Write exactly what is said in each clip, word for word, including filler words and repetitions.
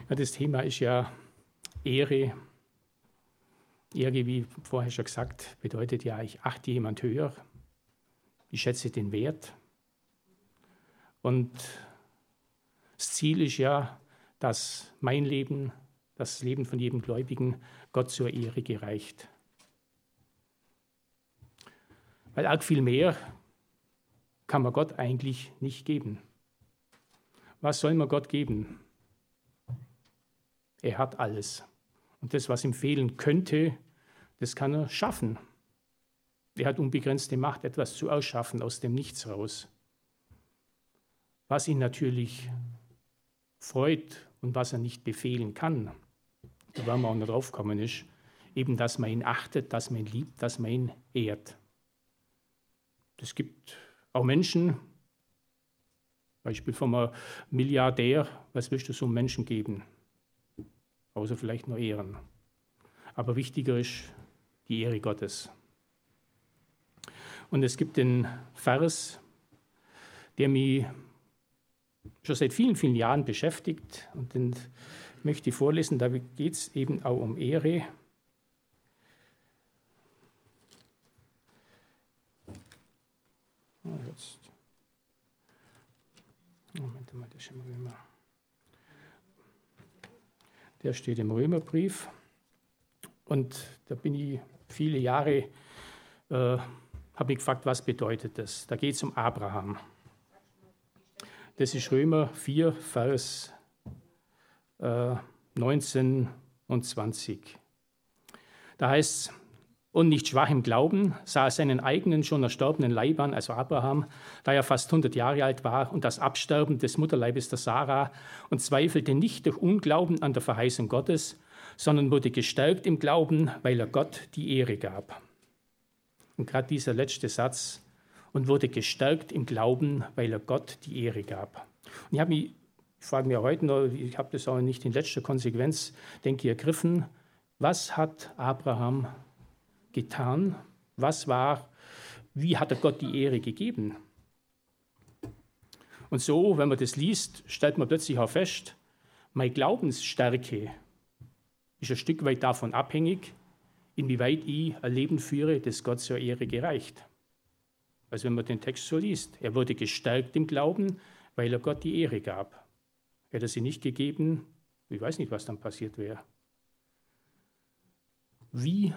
Ja, das Thema ist ja Ehre. Ehre, wie vorher schon gesagt, bedeutet ja, ich achte jemand höher, ich schätze den Wert. Und das Ziel ist ja, dass mein Leben, das Leben von jedem Gläubigen Gott zur Ehre gereicht. Weil arg viel mehr kann man Gott eigentlich nicht geben. Was soll man Gott geben? Er hat alles. Und das, was ihm fehlen könnte, das kann er schaffen. Er hat unbegrenzte Macht, etwas zu erschaffen aus dem Nichts raus. Was ihn natürlich freut und was er nicht befehlen kann, da werden wir auch noch drauf kommen, ist eben, dass man ihn achtet, dass man ihn liebt, dass man ihn ehrt. Es gibt auch Menschen, Beispiel von einem Milliardär, was willst du so einem Menschen geben? Außer vielleicht nur Ehren. Aber wichtiger ist die Ehre Gottes. Und es gibt den Vers, der mich schon seit vielen, vielen Jahren beschäftigt. Und den möchte ich vorlesen, da geht es eben auch um Ehre. Jetzt. Moment mal, das schauen wir mal. Der steht im Römerbrief. Und da bin ich viele Jahre, äh, habe ich gefragt, was bedeutet das? Da geht es um Abraham. Das ist Römer vier, Vers äh, neunzehn und zwanzig. Da heißt es, und nicht schwach im Glauben, sah er seinen eigenen schon erstorbenen Leib an, also Abraham, da er fast hundert Jahre alt war, und das Absterben des Mutterleibes der Sarah, und zweifelte nicht durch Unglauben an der Verheißung Gottes, sondern wurde gestärkt im Glauben, weil er Gott die Ehre gab. Und gerade dieser letzte Satz, und wurde gestärkt im Glauben, weil er Gott die Ehre gab. Und ich habe mich, ich frage mich heute noch, ich habe das auch nicht in letzter Konsequenz, denke ich, ergriffen, was hat Abraham getan? Was war, wie hat er Gott die Ehre gegeben? Und so, wenn man das liest, stellt man plötzlich auch fest, meine Glaubensstärke ist ein Stück weit davon abhängig, inwieweit ich ein Leben führe, das Gott zur Ehre gereicht. Also wenn man den Text so liest, er wurde gestärkt im Glauben, weil er Gott die Ehre gab. Hätte er sie nicht gegeben, ich weiß nicht, was dann passiert wäre. Wie,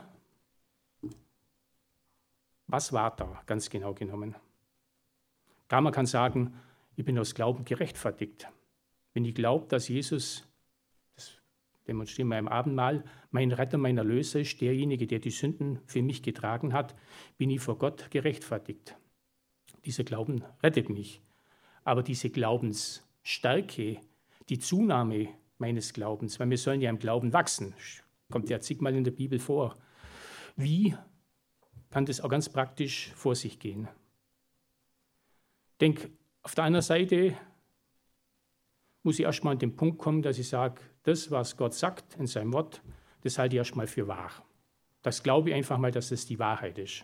was war da ganz genau genommen? Klar, man kann sagen, ich bin aus Glauben gerechtfertigt. Wenn ich glaube, dass Jesus, das demonstrieren wir im Abendmahl, mein Retter, mein Erlöser ist, derjenige, der die Sünden für mich getragen hat, bin ich vor Gott gerechtfertigt. Dieser Glauben rettet mich. Aber diese Glaubensstärke, die Zunahme meines Glaubens, weil wir sollen ja im Glauben wachsen, kommt ja zigmal in der Bibel vor. Wie kann das auch ganz praktisch vor sich gehen? Ich denke, auf der einen Seite muss ich erstmal an den Punkt kommen, dass ich sage, das, was Gott sagt in seinem Wort, das halte ich erstmal für wahr. Das glaube ich einfach mal, dass das die Wahrheit ist.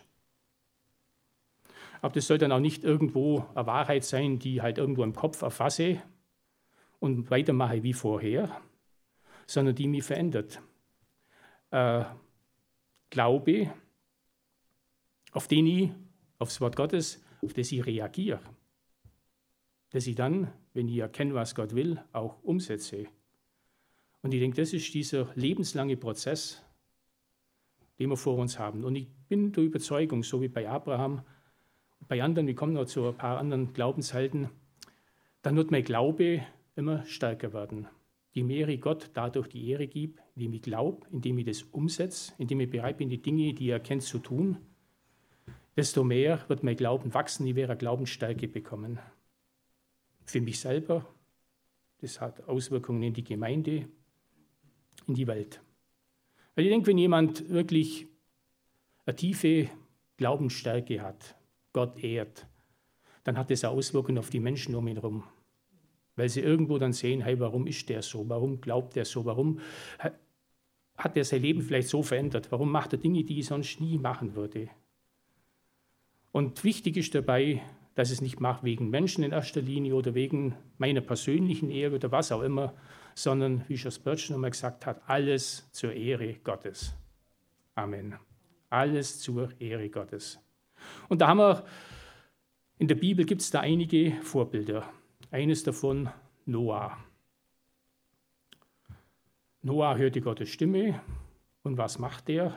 Aber das soll dann auch nicht irgendwo eine Wahrheit sein, die ich halt irgendwo im Kopf erfasse und weitermache wie vorher, sondern die mich verändert. Äh, Glaube, auf den ich, aufs Wort Gottes, auf das ich reagiere. Dass ich dann, wenn ich erkenne, was Gott will, auch umsetze. Und ich denke, das ist dieser lebenslange Prozess, den wir vor uns haben. Und ich bin der Überzeugung, so wie bei Abraham, bei anderen, wir kommen noch zu ein paar anderen Glaubenshelden, dann wird mein Glaube immer stärker werden. Je mehr ich Gott dadurch die Ehre gebe, indem ich glaube, indem ich das umsetze, indem ich bereit bin, die Dinge, die er kennt, zu tun, desto mehr wird mein Glauben wachsen, ich werde eine Glaubensstärke bekommen. Für mich selber, das hat Auswirkungen in die Gemeinde, in die Welt. Weil ich denke, wenn jemand wirklich eine tiefe Glaubensstärke hat, Gott ehrt, dann hat das eine Auswirkung auf die Menschen um ihn herum. Weil sie irgendwo dann sehen, hey, warum ist der so? Warum glaubt der so? Warum hat er sein Leben vielleicht so verändert? Warum macht er Dinge, die ich sonst nie machen würde? Und wichtig ist dabei, dass ich es nicht mache wegen Menschen in erster Linie oder wegen meiner persönlichen Ehre oder was auch immer, sondern, wie schon Spurgeon einmal gesagt hat, alles zur Ehre Gottes. Amen. Alles zur Ehre Gottes. Und da haben wir, in der Bibel gibt es da einige Vorbilder. Eines davon Noah. Noah hörte Gottes Stimme und was macht er?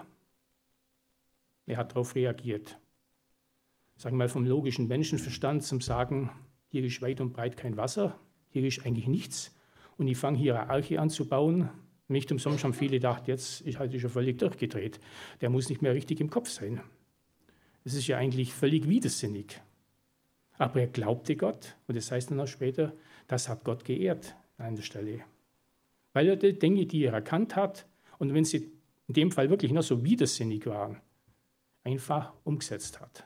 Er hat darauf reagiert. Sagen wir mal vom logischen Menschenverstand zum Sagen, hier ist weit und breit kein Wasser, hier ist eigentlich nichts und ich fange hier eine Arche an zu bauen. Nicht umsonst haben viele gedacht, jetzt ist halt schon völlig durchgedreht. Der muss nicht mehr richtig im Kopf sein. Das ist ja eigentlich völlig widersinnig. Aber er glaubte Gott und das heißt dann auch später, das hat Gott geehrt an der Stelle. Weil er die Dinge, die er erkannt hat und wenn sie in dem Fall wirklich noch so widersinnig waren, einfach umgesetzt hat.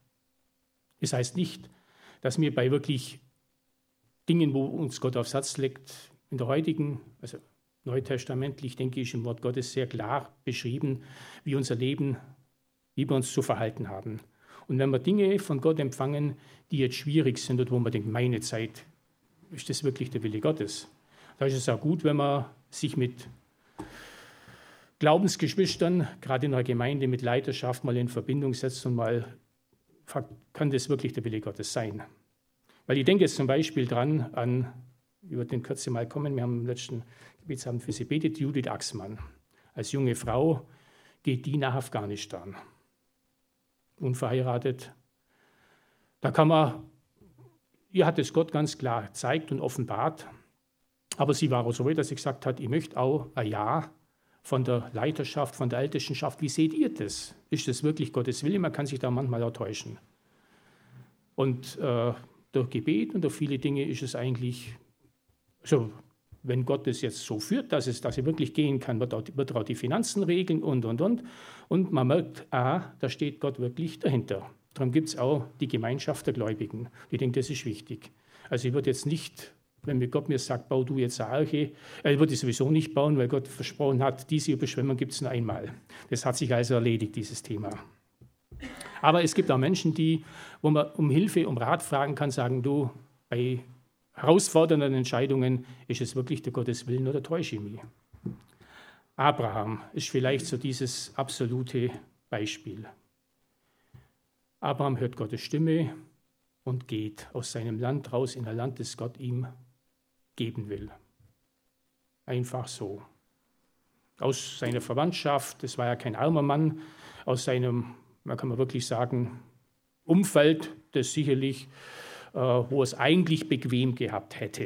Das heißt nicht, dass wir bei wirklich Dingen, wo uns Gott aufs Herz legt, in der heutigen, also neutestamentlich, denke ich, ist im Wort Gottes sehr klar beschrieben, wie unser Leben, wie wir uns zu verhalten haben. Und wenn wir Dinge von Gott empfangen, die jetzt schwierig sind und wo man denkt, meine Zeit, ist das wirklich der Wille Gottes? Da ist es auch gut, wenn man sich mit Glaubensgeschwistern, gerade in einer Gemeinde mit Leiterschaft, mal in Verbindung setzt und mal fragt, kann das wirklich der Wille Gottes sein? Weil ich denke jetzt zum Beispiel dran an, über den Kürze mal kommen, wir haben im letzten Gebetsabend für sie betet, Judith Axmann. Als junge Frau geht die nach Afghanistan. Unverheiratet. Da kann man, ihr hat es Gott ganz klar gezeigt und offenbart, aber sie war auch so weit, dass sie gesagt hat, ich möchte auch ein Ja von der Leiterschaft, von der Ältestenschaft. Wie seht ihr das? Ist das wirklich Gottes Wille? Man kann sich da manchmal auch täuschen. Und äh, durch Gebet und durch viele Dinge ist es eigentlich so, wenn Gott es jetzt so führt, dass es, dass er wirklich gehen kann, wird, auch, wird er auch die Finanzen regeln und, und, und. Und man merkt, ah, da steht Gott wirklich dahinter. Darum gibt es auch die Gemeinschaft der Gläubigen. Ich denke, das ist wichtig. Also ich würde jetzt nicht, wenn mir Gott mir sagt, bau du jetzt eine Arche, er würde ich sowieso nicht bauen, weil Gott versprochen hat, diese Überschwemmung gibt es nur einmal. Das hat sich also erledigt, dieses Thema. Aber es gibt auch Menschen, die, wo man um Hilfe, um Rat fragen kann, sagen, du, bei herausfordernden Entscheidungen, ist es wirklich der Gottes Willen oder täusche ich mich? Abraham ist vielleicht so dieses absolute Beispiel. Abraham hört Gottes Stimme und geht aus seinem Land raus in ein Land, das Gott ihm geben will. Einfach so. Aus seiner Verwandtschaft, das war ja kein armer Mann, aus seinem, man kann man wirklich sagen, Umfeld, das sicherlich, äh, wo er es eigentlich bequem gehabt hätte.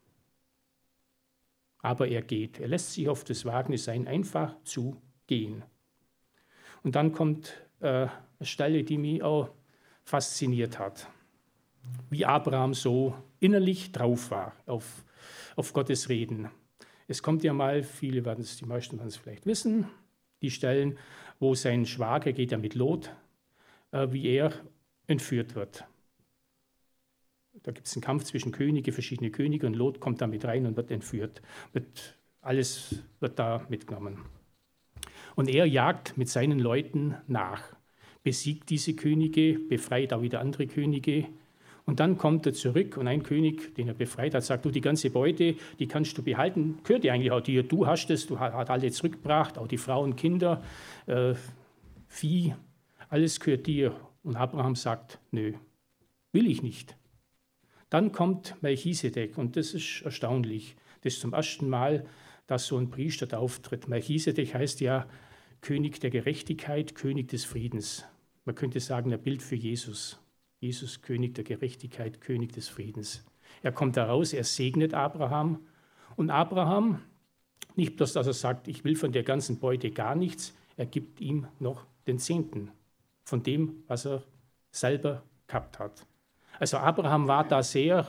Aber er geht. Er lässt sich auf das Wagnis ein, einfach zu gehen. Und dann kommt äh, eine Stelle, die mich auch fasziniert hat. Wie Abraham so innerlich drauf war auf, auf Gottes Reden. Es kommt ja mal, viele werden es, die meisten werden es vielleicht wissen, die Stellen, wo sein Schwager geht ja mit Lot, äh, wie er entführt wird. Da gibt es einen Kampf zwischen Könige, verschiedene Könige und Lot kommt da mit rein und wird entführt. Wird, alles wird da mitgenommen. Und er jagt mit seinen Leuten nach, besiegt diese Könige, befreit auch wieder andere Könige. Und dann kommt er zurück und ein König, den er befreit hat, sagt, du, die ganze Beute, die kannst du behalten, gehört dir eigentlich auch dir. Du hast es, du hast alle zurückgebracht, auch die Frauen, Kinder, äh, Vieh, alles gehört dir. Und Abraham sagt, nö, will ich nicht. Dann kommt Melchisedek und das ist erstaunlich. Das ist zum ersten Mal, dass so ein Priester da auftritt. Melchisedek heißt ja König der Gerechtigkeit, König des Friedens. Man könnte sagen, ein Bild für Jesus. Jesus, König der Gerechtigkeit, König des Friedens. Er kommt da raus, er segnet Abraham. Und Abraham, nicht bloß, dass er sagt, ich will von der ganzen Beute gar nichts, er gibt ihm noch den Zehnten von dem, was er selber gehabt hat. Also Abraham war da sehr,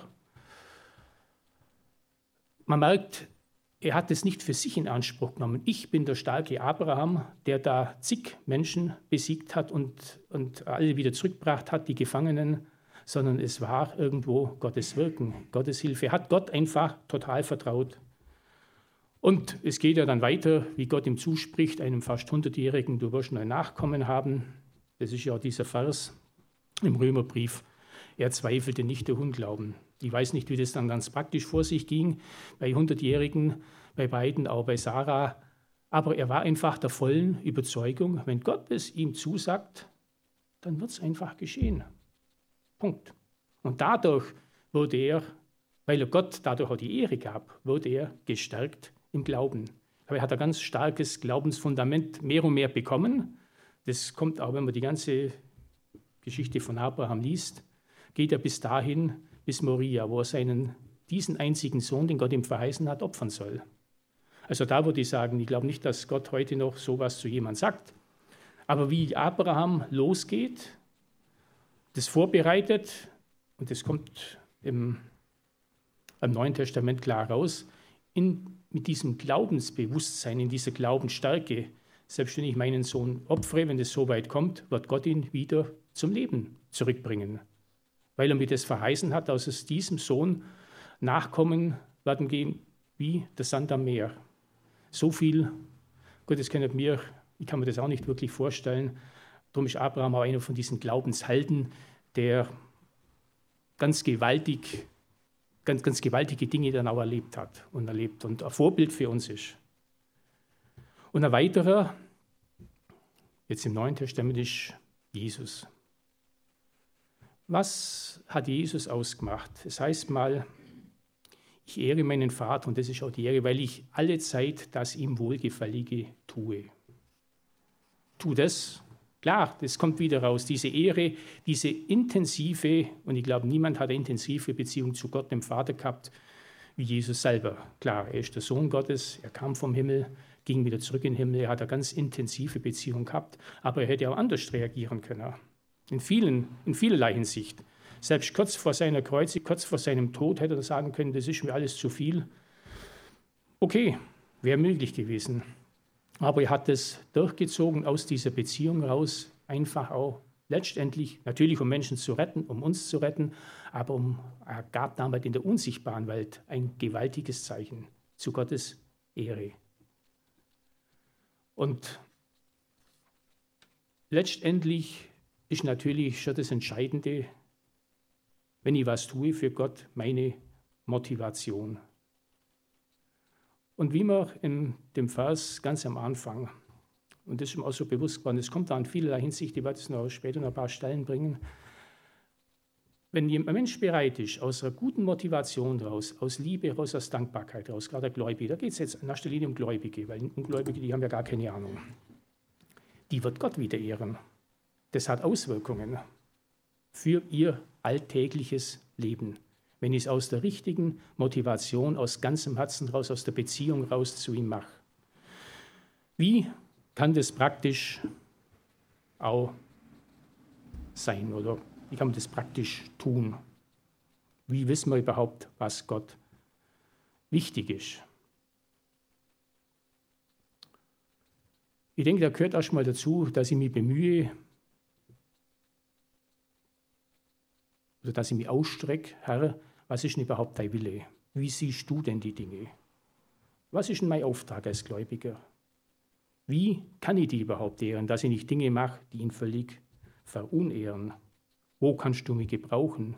man merkt, er hat es nicht für sich in Anspruch genommen. Ich bin der starke Abraham, der da zig Menschen besiegt hat und, und alle wieder zurückgebracht hat, die Gefangenen, sondern es war irgendwo Gottes Wirken, Gottes Hilfe. Er hat Gott einfach total vertraut. Und es geht ja dann weiter, wie Gott ihm zuspricht, einem fast hundertjährigen, du wirst ein Nachkommen haben. Das ist ja auch dieser Vers im Römerbrief. Er zweifelte nicht der Unglauben. Ich weiß nicht, wie das dann ganz praktisch vor sich ging, bei hundertjährigen, bei beiden, auch bei Sarah. Aber er war einfach der vollen Überzeugung, wenn Gott es ihm zusagt, dann wird es einfach geschehen. Punkt. Und dadurch wurde er, weil er Gott dadurch auch die Ehre gab, wurde er gestärkt im Glauben. Aber er hat ein ganz starkes Glaubensfundament mehr und mehr bekommen. Das kommt auch, wenn man die ganze Geschichte von Abraham liest, geht er bis dahin, bis Moria, wo er seinen, diesen einzigen Sohn, den Gott ihm verheißen hat, opfern soll. Also da würde ich sagen, ich glaube nicht, dass Gott heute noch sowas zu jemandem sagt. Aber wie Abraham losgeht, das vorbereitet, und das kommt im, im Neuen Testament klar raus, in, mit diesem Glaubensbewusstsein, in dieser Glaubensstärke, selbst wenn ich meinen Sohn opfere, wenn es so weit kommt, wird Gott ihn wieder zum Leben zurückbringen. Weil er mir das verheißen hat, dass aus diesem Sohn Nachkommen werden gehen wie der Sand am Meer. So viel, gut, das kann mir, ich kann mir das auch nicht wirklich vorstellen. Darum ist Abraham auch einer von diesen Glaubenshelden, der ganz gewaltig, ganz, ganz gewaltige Dinge dann auch erlebt hat und erlebt und ein Vorbild für uns ist. Und ein weiterer, jetzt im Neuen Testament, ist Jesus. Was hat Jesus ausgemacht? Es heißt mal, ich ehre meinen Vater, und das ist auch die Ehre, weil ich alle Zeit das ihm Wohlgefällige tue. Tu das. Klar, das kommt wieder raus, diese Ehre, diese intensive, und ich glaube, niemand hat eine intensive Beziehung zu Gott, dem Vater, gehabt, wie Jesus selber. Klar, er ist der Sohn Gottes, er kam vom Himmel, ging wieder zurück in den Himmel, er hat eine ganz intensive Beziehung gehabt, aber er hätte auch anders reagieren können, in, vielen, in vielerlei Hinsicht. Selbst kurz vor seiner Kreuzigung, kurz vor seinem Tod hätte er sagen können, das ist mir alles zu viel. Okay, wäre möglich gewesen. Aber er hat es durchgezogen aus dieser Beziehung raus, einfach auch letztendlich, natürlich um Menschen zu retten, um uns zu retten, aber um, er gab damals in der unsichtbaren Welt ein gewaltiges Zeichen zu Gottes Ehre. Und letztendlich ist natürlich schon das Entscheidende, wenn ich was tue für Gott, meine Motivation. Und wie wir in dem Vers ganz am Anfang, und das ist mir auch so bewusst geworden, es kommt da in vielerlei Hinsicht, ich werde es noch später noch ein paar Stellen bringen, wenn ein Mensch bereit ist, aus einer guten Motivation raus, aus Liebe raus, aus Dankbarkeit raus, gerade der Gläubige, da geht es jetzt in erster Linie um Gläubige, weil Ungläubige, die haben ja gar keine Ahnung, die wird Gott wieder ehren. Das hat Auswirkungen für ihr alltägliches Leben. Wenn ich es aus der richtigen Motivation, aus ganzem Herzen raus, aus der Beziehung raus zu ihm mache. Wie kann das praktisch auch sein oder wie kann man das praktisch tun? Wie wissen wir überhaupt, was Gott wichtig ist? Ich denke, da gehört erstmal dazu, dass ich mich bemühe, oder dass ich mich ausstrecke, Herr, was ist denn überhaupt dein Wille? Wie siehst du denn die Dinge? Was ist denn mein Auftrag als Gläubiger? Wie kann ich die überhaupt ehren, dass ich nicht Dinge mache, die ihn völlig verunehren? Wo kannst du mich gebrauchen?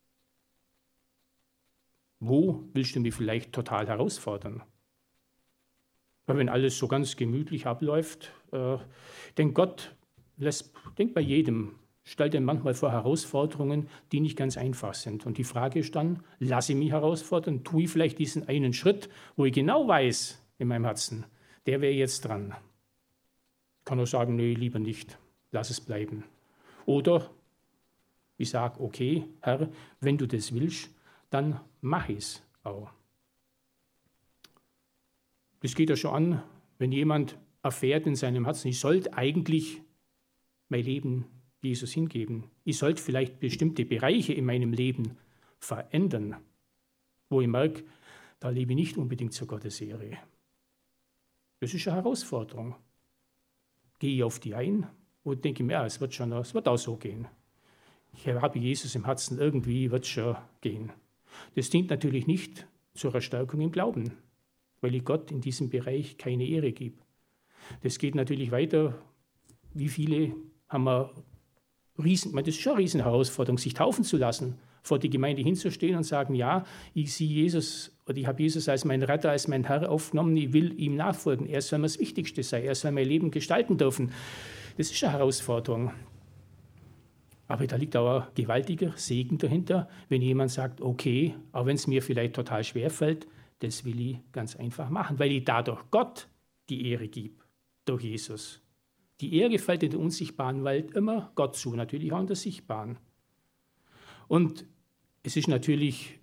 Wo willst du mich vielleicht total herausfordern? Weil wenn alles so ganz gemütlich abläuft, äh, denn Gott lässt, denkt bei jedem, stellt er manchmal vor Herausforderungen, die nicht ganz einfach sind. Und die Frage ist dann, lasse ich mich herausfordern, tue ich vielleicht diesen einen Schritt, wo ich genau weiß in meinem Herzen, der wäre jetzt dran. Ich kann auch sagen, nee, lieber nicht, lass es bleiben. Oder ich sage, okay, Herr, wenn du das willst, dann mach es auch. Das geht ja schon an, wenn jemand erfährt in seinem Herzen, ich sollte eigentlich mein Leben Jesus hingeben. Ich sollte vielleicht bestimmte Bereiche in meinem Leben verändern, wo ich merke, da lebe ich nicht unbedingt zur Gottes Ehre. Das ist eine Herausforderung. Gehe ich auf die ein und denke mir, ja, es wird schon, es wird auch so gehen. Ich habe Jesus im Herzen, irgendwie wird es schon gehen. Das dient natürlich nicht zur Erstärkung im Glauben, weil ich Gott in diesem Bereich keine Ehre gebe. Das geht natürlich weiter. Wie viele haben wir riesen, das ist schon eine riesen Herausforderung, sich taufen zu lassen, vor die Gemeinde hinzustehen und sagen, ja, ich sehe Jesus oder ich habe Jesus als mein Retter, als mein Herr aufgenommen, ich will ihm nachfolgen. Er soll mir das Wichtigste sein, er soll mein Leben gestalten dürfen. Das ist eine Herausforderung. Aber da liegt auch ein gewaltiger Segen dahinter, wenn jemand sagt, okay, auch wenn es mir vielleicht total schwer fällt, das will ich ganz einfach machen, weil ich dadurch Gott die Ehre gebe, durch Jesus. Die Ehre fällt in der unsichtbaren Welt immer Gott zu, natürlich auch in der sichtbaren. Und es ist natürlich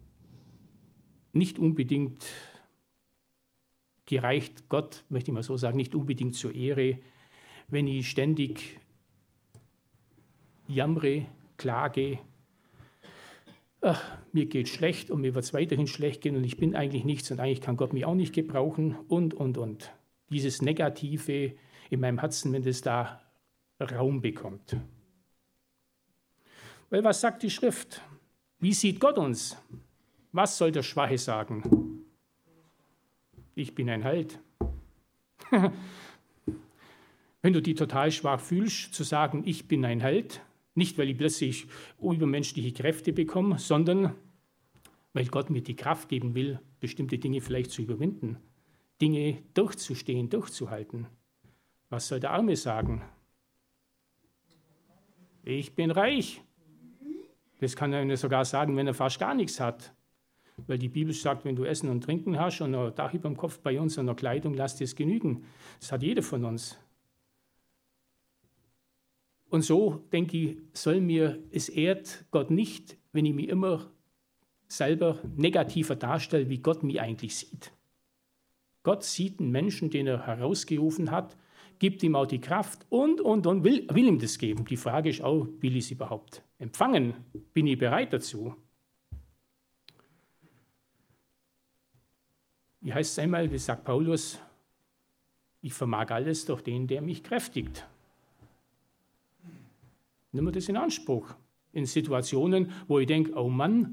nicht unbedingt gereicht, Gott, möchte ich mal so sagen, nicht unbedingt zur Ehre, wenn ich ständig jammere, klage, ach, mir geht schlecht und mir wird es weiterhin schlecht gehen und ich bin eigentlich nichts und eigentlich kann Gott mich auch nicht gebrauchen und, und, und. Dieses Negative in meinem Herzen, wenn das da Raum bekommt. Weil was sagt die Schrift? Wie sieht Gott uns? Was soll der Schwache sagen? Ich bin ein Held. Wenn du dich total schwach fühlst, zu sagen, ich bin ein Held, nicht weil ich plötzlich übermenschliche Kräfte bekomme, sondern weil Gott mir die Kraft geben will, bestimmte Dinge vielleicht zu überwinden, Dinge durchzustehen, durchzuhalten. Was soll der Arme sagen? Ich bin reich. Das kann er sogar sagen, wenn er fast gar nichts hat. Weil die Bibel sagt, wenn du Essen und Trinken hast und ein Dach über dem Kopf bei uns und eine Kleidung, lass dir es genügen. Das hat jeder von uns. Und so, denke ich, soll mir, es ehrt Gott nicht, wenn ich mich immer selber negativer darstelle, wie Gott mich eigentlich sieht. Gott sieht einen Menschen, den er herausgerufen hat, gibt ihm auch die Kraft und, und, und, will, will ihm das geben. Die Frage ist auch, will ich es überhaupt empfangen? Bin ich bereit dazu? Wie heißt es einmal, wie sagt Paulus, ich vermag alles durch den, der mich kräftigt. Nimm mir das in Anspruch. In Situationen, wo ich denke, oh Mann,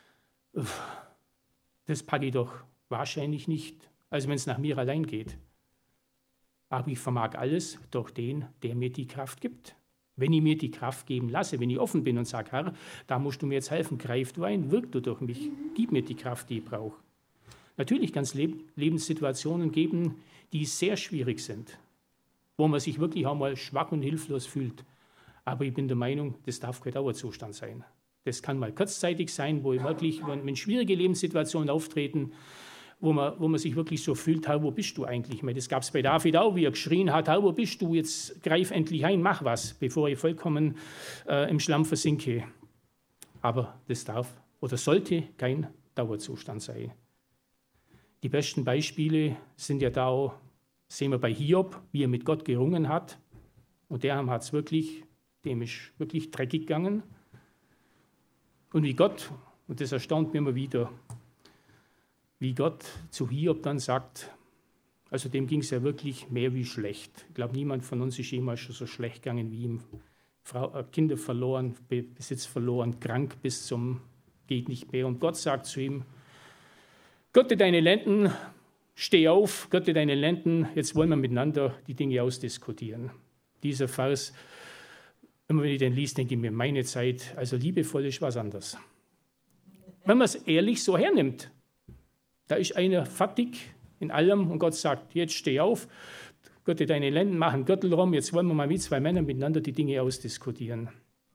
das packe ich doch wahrscheinlich nicht, als wenn es nach mir allein geht. Aber ich vermag alles durch den, der mir die Kraft gibt. Wenn ich mir die Kraft geben lasse, wenn ich offen bin und sage, Herr, da musst du mir jetzt helfen, greif du ein, wirk du durch mich, gib mir die Kraft, die ich brauche. Natürlich kann es Lebenssituationen geben, die sehr schwierig sind, wo man sich wirklich auch mal schwach und hilflos fühlt. Aber ich bin der Meinung, das darf kein Dauerzustand sein. Das kann mal kurzzeitig sein, wo wirklich, wenn schwierige Lebenssituationen auftreten, wo man, wo man sich wirklich so fühlt, wo bist du eigentlich? Das gab es bei David auch, wie er geschrien hat, wo bist du? Jetzt greif endlich ein, mach was, bevor ich vollkommen äh, im Schlamm versinke. Aber das darf oder sollte kein Dauerzustand sein. Die besten Beispiele sind ja da auch, sehen wir bei Hiob, wie er mit Gott gerungen hat. Und der hat es wirklich, dem ist wirklich dreckig gegangen. Und wie Gott, und das erstaunt mich immer wieder, wie Gott zu Hiob dann sagt, also dem ging es ja wirklich mehr wie schlecht. Ich glaube, niemand von uns ist jemals schon so schlecht gegangen wie ihm. Frau, äh, Kinder verloren, Besitz verloren, krank bis zum geht nicht mehr. Und Gott sagt zu ihm, Götte deine Lenden, steh auf, Götte deine Lenden, jetzt wollen wir miteinander die Dinge ausdiskutieren. Dieser Vers, immer wenn ich den liest, denke ich mir, meine Zeit, also liebevoll ist was anderes. Wenn man es ehrlich so hernimmt, da ist einer fertig in allem und Gott sagt, jetzt steh auf, Götte deine Lenden, mach einen Gürtel rum, jetzt wollen wir mal wie zwei Männer miteinander die Dinge ausdiskutieren.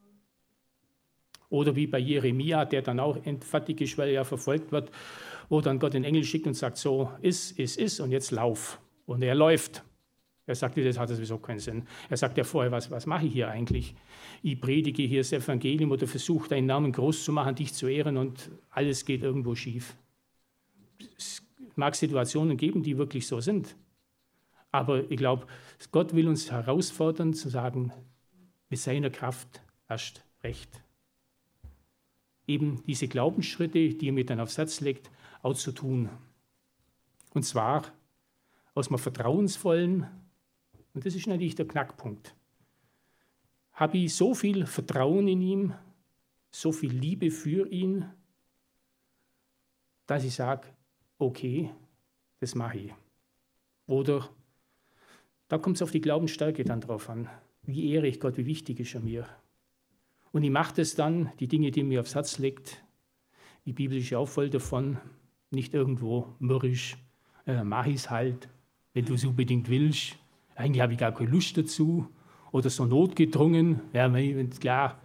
Oder wie bei Jeremia, der dann auch fertig ist, weil er verfolgt wird, wo dann Gott den Engel schickt und sagt, so, ist, ist, ist und jetzt lauf. Und er läuft. Er sagt, das hat sowieso keinen Sinn. Er sagt ja vorher, was, was mache ich hier eigentlich? Ich predige hier das Evangelium oder versuche, deinen Namen groß zu machen, dich zu ehren und alles geht irgendwo schief. Es mag Situationen geben, die wirklich so sind. Aber ich glaube, Gott will uns herausfordern, zu sagen, mit seiner Kraft erst recht. Eben diese Glaubensschritte, die er mir dann aufs Herz legt, auch zu tun. Und zwar aus einem vertrauensvollen, und das ist natürlich der Knackpunkt, habe ich so viel Vertrauen in ihn, so viel Liebe für ihn, dass ich sage, okay, das mache ich. Oder da kommt es auf die Glaubensstärke dann drauf an. Wie ehre ich Gott, wie wichtig ist er mir? Und ich mache das dann, die Dinge, die mir aufs Herz legt, die Bibel ist ja auch voll davon, nicht irgendwo mürrisch, äh, mach ich es halt, wenn du es unbedingt willst. Eigentlich habe ich gar keine Lust dazu. Oder so notgedrungen, ja, klar.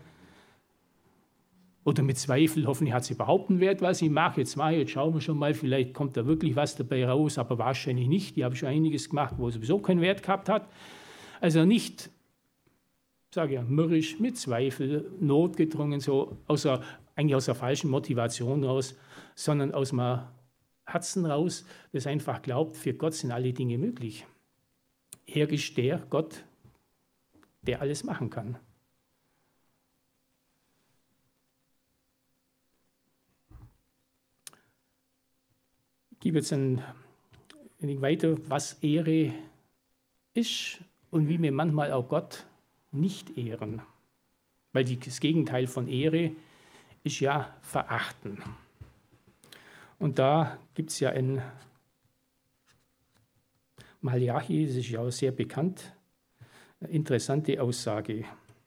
Oder mit Zweifel, hoffentlich hat es überhaupt einen Wert, was ich mache. Jetzt mache ich, jetzt schauen wir schon mal, vielleicht kommt da wirklich was dabei raus, aber wahrscheinlich nicht. Ich habe schon einiges gemacht, wo es sowieso keinen Wert gehabt hat. Also nicht, sage ich ja, mürrisch, mit Zweifel, notgedrungen, so außer, eigentlich aus der falschen Motivation raus, sondern aus dem Herzen raus, das einfach glaubt, für Gott sind alle Dinge möglich. Er ist der Gott, der alles machen kann. Ich gebe jetzt ein wenig weiter, was Ehre ist und wie wir manchmal auch Gott nicht ehren. Weil das Gegenteil von Ehre ist ja Verachten. Und da gibt es ja in Malachi, das ist ja auch sehr bekannt, eine interessante Aussage.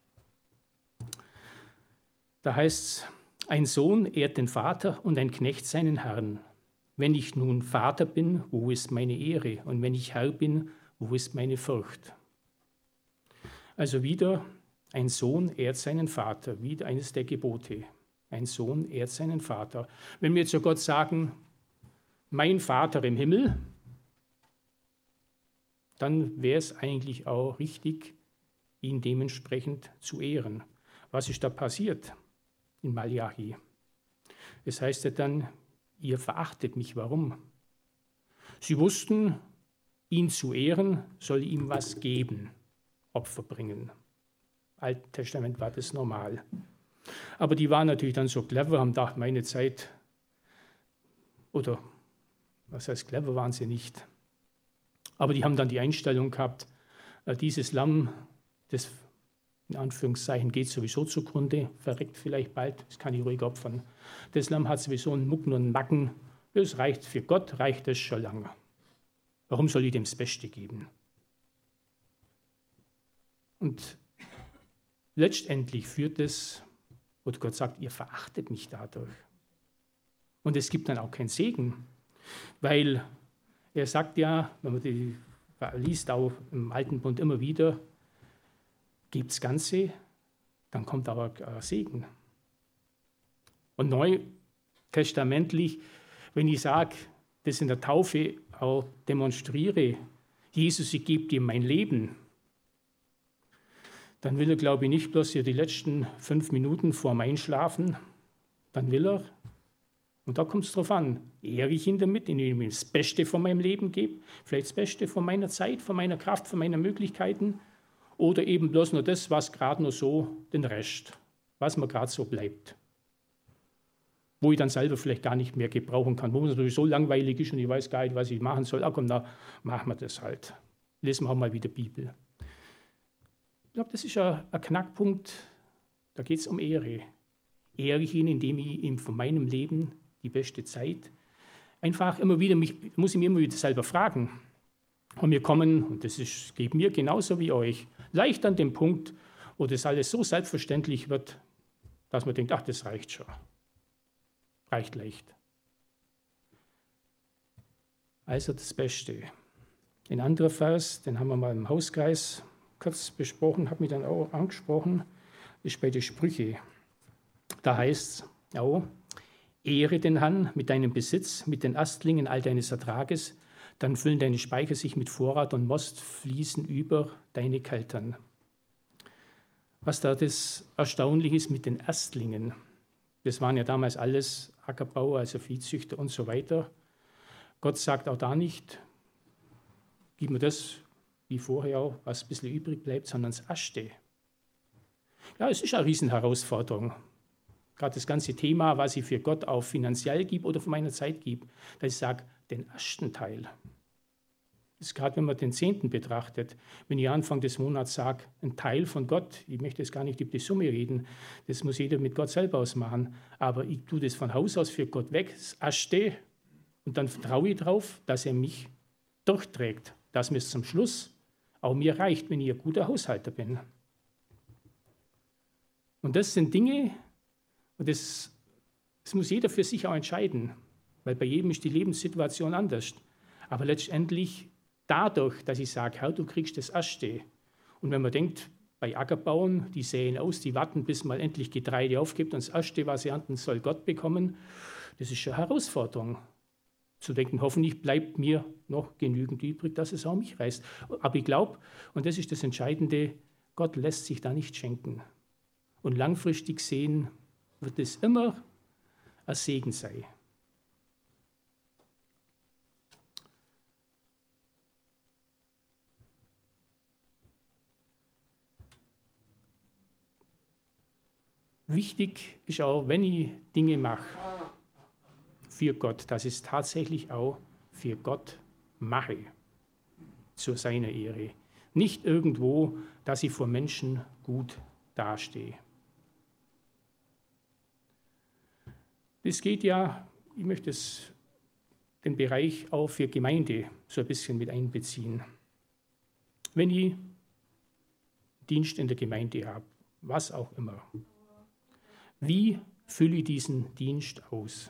Da heißt es, ein Sohn ehrt den Vater und ein Knecht seinen Herrn. Wenn ich nun Vater bin, wo ist meine Ehre? Und wenn ich Herr bin, wo ist meine Furcht? Also wieder, ein Sohn ehrt seinen Vater, wieder eines der Gebote. Ein Sohn ehrt seinen Vater. Wenn wir zu Gott sagen, mein Vater im Himmel, dann wäre es eigentlich auch richtig, ihn dementsprechend zu ehren. Was ist da passiert in Malachi? Es heißt ja dann, ihr verachtet mich. Warum? Sie wussten, ihn zu ehren, soll ihm was geben, Opfer bringen. Im Alten Testament war das normal. Aber die waren natürlich dann so clever, haben gedacht, meine Zeit, oder was heißt clever, waren sie nicht. Aber die haben dann die Einstellung gehabt, dieses Lamm, das in Anführungszeichen geht sowieso zugrunde, verreckt vielleicht bald, das kann ich ruhig opfern. Das Lamm hat sowieso einen Mucken und einen Nacken, das reicht für Gott, reicht das schon lange. Warum soll ich dem das Beste geben? Und letztendlich führt es, oder Gott sagt, ihr verachtet mich dadurch. Und es gibt dann auch keinen Segen, weil er sagt ja, wenn man die liest auch im Alten Bund immer wieder, gebt das Ganze, dann kommt aber Segen. Und neutestamentlich, wenn ich sage, das in der Taufe auch demonstriere, Jesus, ich gebe dir mein Leben, dann will er, glaube ich, nicht bloß hier die letzten fünf Minuten vor dem Einschlafen, dann will er, und da kommt es drauf an, ehre ich ihn damit, indem ich ihm das Beste von meinem Leben gebe, vielleicht das Beste von meiner Zeit, von meiner Kraft, von meinen Möglichkeiten, oder eben bloß nur das, was gerade nur so, den Rest, was mir gerade so bleibt. Wo ich dann selber vielleicht gar nicht mehr gebrauchen kann, wo es natürlich so langweilig ist und ich weiß gar nicht, was ich machen soll. Ah komm, da machen wir das halt. Lesen wir auch mal wieder Bibel. Ich glaube, das ist ein, ein Knackpunkt, da geht es um Ehre. Ehre ich ihn, indem ich ihm von meinem Leben die beste Zeit einfach immer wieder, mich, muss ich mir immer wieder selber fragen. Und wir kommen, und das ist, geht mir genauso wie euch, leicht an den Punkt, wo das alles so selbstverständlich wird, dass man denkt, ach, das reicht schon. Reicht leicht. Also das Beste. Ein anderer Vers, den haben wir mal im Hauskreis kurz besprochen, hat mich dann auch angesprochen, ist bei den Sprüchen. Da heißt es auch, ehre den Herrn mit deinem Besitz, mit den Erstlingen all deines Ertrages, dann füllen deine Speicher sich mit Vorrat und Most fließen über deine Keltern. Was da das Erstaunliche ist mit den Erstlingen, das waren ja damals alles Ackerbauer, also Viehzüchter und so weiter. Gott sagt auch da nicht, gib mir das, wie vorher auch, was ein bisschen übrig bleibt, sondern das Erste. Ja, es ist eine Riesenherausforderung. Gerade das ganze Thema, was ich für Gott auch finanziell gebe oder von meiner Zeit gebe, dass ich sage, den ersten Teil. Das ist gerade, wenn man den Zehnten betrachtet, wenn ich Anfang des Monats sage, ein Teil von Gott, ich möchte jetzt gar nicht über die Summe reden, das muss jeder mit Gott selber ausmachen, aber ich tue das von Haus aus für Gott weg, das Erste, und dann vertraue ich darauf, dass er mich durchträgt, dass mir es zum Schluss auch mir reicht, wenn ich ein guter Haushalter bin. Und das sind Dinge, und das, das muss jeder für sich auch entscheiden, weil bei jedem ist die Lebenssituation anders. Aber letztendlich dadurch, dass ich sage, Herr, du kriegst das Erste. Und wenn man denkt, bei Ackerbauen, die säen aus, die warten, bis mal endlich Getreide aufgibt und das Erste, was sie ernten, soll Gott bekommen, das ist eine Herausforderung. Zu denken, hoffentlich bleibt mir noch genügend übrig, dass es auch mich reißt. Aber ich glaube, und das ist das Entscheidende, Gott lässt sich da nicht schenken. Und langfristig sehen wird es immer ein Segen sein. Wichtig ist auch, wenn ich Dinge mache für Gott, dass ich es tatsächlich auch für Gott mache, zu seiner Ehre. Nicht irgendwo, dass ich vor Menschen gut dastehe. Das geht ja, ich möchte es, den Bereich auch für Gemeinde so ein bisschen mit einbeziehen. Wenn ich Dienst in der Gemeinde habe, was auch immer, wie fülle ich diesen Dienst aus?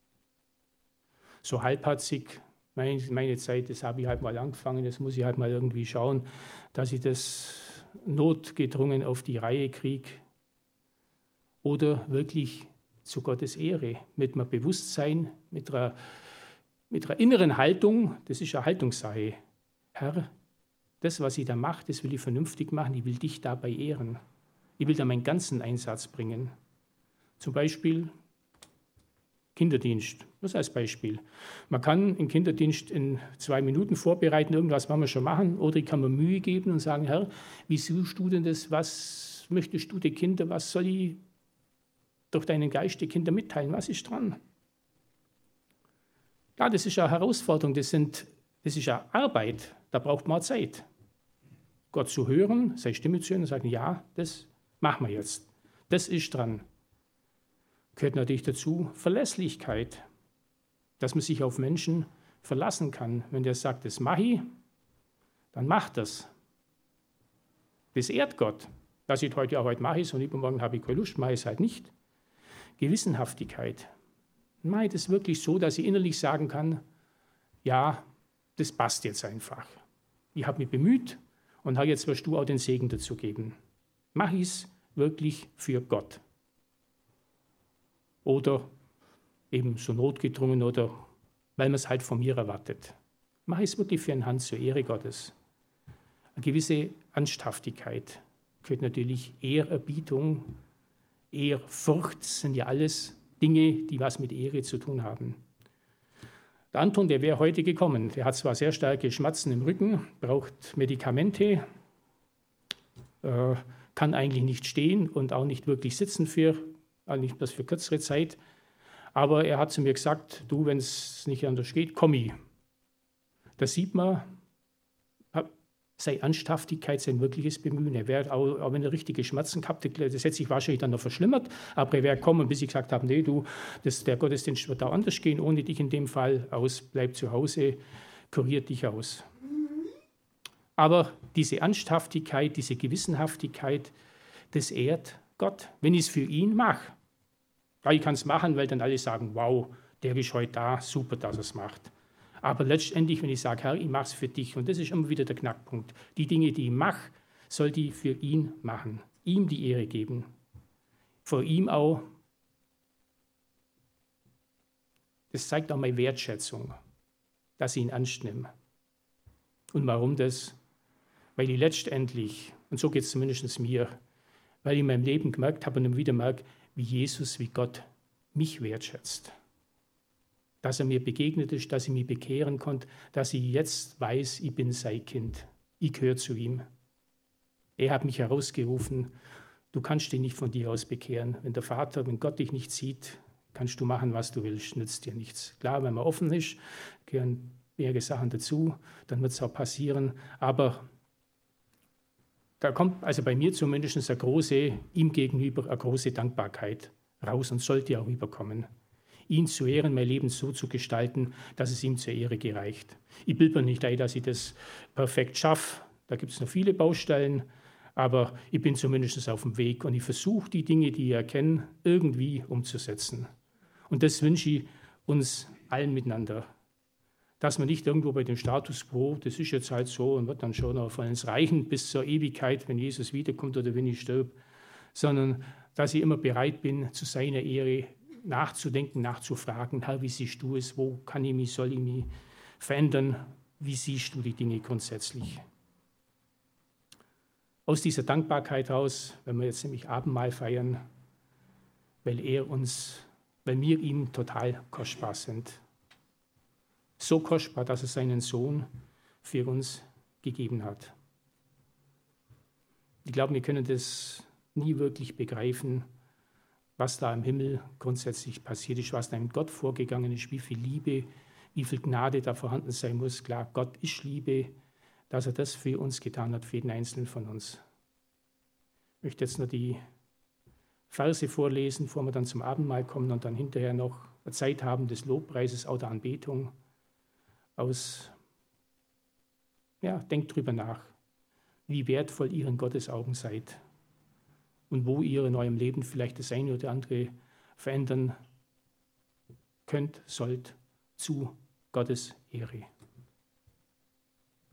So halbherzig, meine, meine Zeit, das habe ich halt mal angefangen, das muss ich halt mal irgendwie schauen, dass ich das notgedrungen auf die Reihe kriege. Oder wirklich zu Gottes Ehre, mit einem Bewusstsein, mit einer, mit einer inneren Haltung, das ist eine Haltungssache. Herr, das, was ich da mache, das will ich vernünftig machen, ich will dich dabei ehren. Ich will da meinen ganzen Einsatz bringen. Zum Beispiel Kinderdienst, das als Beispiel. Man kann einen Kinderdienst in zwei Minuten vorbereiten, irgendwas werden wir schon machen, oder ich kann mir Mühe geben und sagen, Herr, wie suchst du denn das, was möchtest du den Kindern, was soll ich durch deinen Geist den Kindern mitteilen, was ist dran? Ja, das ist eine Herausforderung, das, sind, das ist eine Arbeit, da braucht man Zeit. Gott zu hören, seine Stimme zu hören und sagen, ja, das machen wir jetzt, das ist dran. Gehört natürlich dazu Verlässlichkeit, dass man sich auf Menschen verlassen kann. Wenn der sagt, das mache ich, dann macht das. Das ehrt Gott. Dass ich heute auch heute mache es und übermorgen habe ich keine Lust, mache ich es halt nicht. Gewissenhaftigkeit. Mache ich das wirklich so, dass ich innerlich sagen kann, ja, das passt jetzt einfach. Ich habe mich bemüht und jetzt wirst du auch den Segen dazu geben. Mache ich es wirklich für Gott. Oder eben so notgedrungen oder weil man es halt von mir erwartet. Mache ich es wirklich für eine Hand zur Ehre Gottes. Eine gewisse Ernsthaftigkeit gehört natürlich Ehrerbietung, Ehrfurcht, sind ja alles Dinge, die was mit Ehre zu tun haben. Der Anton, der wäre heute gekommen. Der hat zwar sehr starke Schmerzen im Rücken, braucht Medikamente, äh, kann eigentlich nicht stehen und auch nicht wirklich sitzen für Also nicht bloß für kürzere Zeit, aber er hat zu mir gesagt, du, wenn es nicht anders geht, komm ich. Da sieht man seine Ernsthaftigkeit, sein wirkliches Bemühen. Er wäre, auch, auch wenn er richtige Schmerzen gehabt hätte, das hätte sich wahrscheinlich dann noch verschlimmert, aber er wäre kommen, bis ich gesagt habe, nee, du, das, der Gottesdienst wird da anders gehen, ohne dich in dem Fall aus, bleib zu Hause, kuriert dich aus. Aber diese Ernsthaftigkeit, diese Gewissenhaftigkeit, das ehrt Gott, wenn ich es für ihn mache. Ja, ich kann es machen, weil dann alle sagen, wow, der ist heute da, super, dass er es macht. Aber letztendlich, wenn ich sage, Herr, ich mache es für dich, und das ist immer wieder der Knackpunkt, die Dinge, die ich mache, soll die für ihn machen, ihm die Ehre geben, vor ihm auch. Das zeigt auch meine Wertschätzung, dass ich ihn ernst nehme. Und warum das? Weil ich letztendlich, und so geht es zumindest mir, weil ich in meinem Leben gemerkt habe und immer wieder merke, wie Jesus, wie Gott mich wertschätzt. Dass er mir begegnet ist, dass ich mich bekehren konnte, dass ich jetzt weiß, ich bin sein Kind. Ich gehöre zu ihm. Er hat mich herausgerufen, du kannst dich nicht von dir aus bekehren. Wenn der Vater, wenn Gott dich nicht sieht, kannst du machen, was du willst, nützt dir nichts. Klar, wenn man offen ist, gehören mehrere Sachen dazu, dann wird es auch passieren, aber da kommt also bei mir zumindest eine große, ihm gegenüber eine große Dankbarkeit raus und sollte auch rüberkommen. Ihn zu ehren, mein Leben so zu gestalten, dass es ihm zur Ehre gereicht. Ich bilde mir nicht ein, dass ich das perfekt schaffe. Da gibt es noch viele Baustellen, Aber ich bin zumindest auf dem Weg und ich versuche, die Dinge, die ich erkenne, irgendwie umzusetzen. Und das wünsche ich uns allen miteinander. Dass man nicht irgendwo bei dem Status quo, das ist jetzt halt so und wird dann schon auf uns reichen bis zur Ewigkeit, wenn Jesus wiederkommt oder wenn ich sterbe, sondern dass ich immer bereit bin, zu seiner Ehre nachzudenken, nachzufragen, Herr, wie siehst du es, wo kann ich mich, soll ich mich verändern, wie siehst du die Dinge grundsätzlich? Aus dieser Dankbarkeit heraus, wenn wir jetzt nämlich Abendmahl feiern, weil er uns, weil wir ihm total kostbar sind. So kostbar, dass er seinen Sohn für uns gegeben hat. Ich glaube, wir können das nie wirklich begreifen, was da im Himmel grundsätzlich passiert ist, was da mit Gott vorgegangen ist, wie viel Liebe, wie viel Gnade da vorhanden sein muss. Klar, Gott ist Liebe, dass er das für uns getan hat, für jeden Einzelnen von uns. Ich möchte jetzt nur die Verse vorlesen, bevor wir dann zum Abendmahl kommen und dann hinterher noch eine Zeit haben des Lobpreises, auch der Anbetung. Aus, ja, denkt drüber nach, wie wertvoll ihr in Gottes Augen seid und wo ihr in eurem Leben vielleicht das eine oder andere verändern könnt, sollt, zu Gottes Ehre.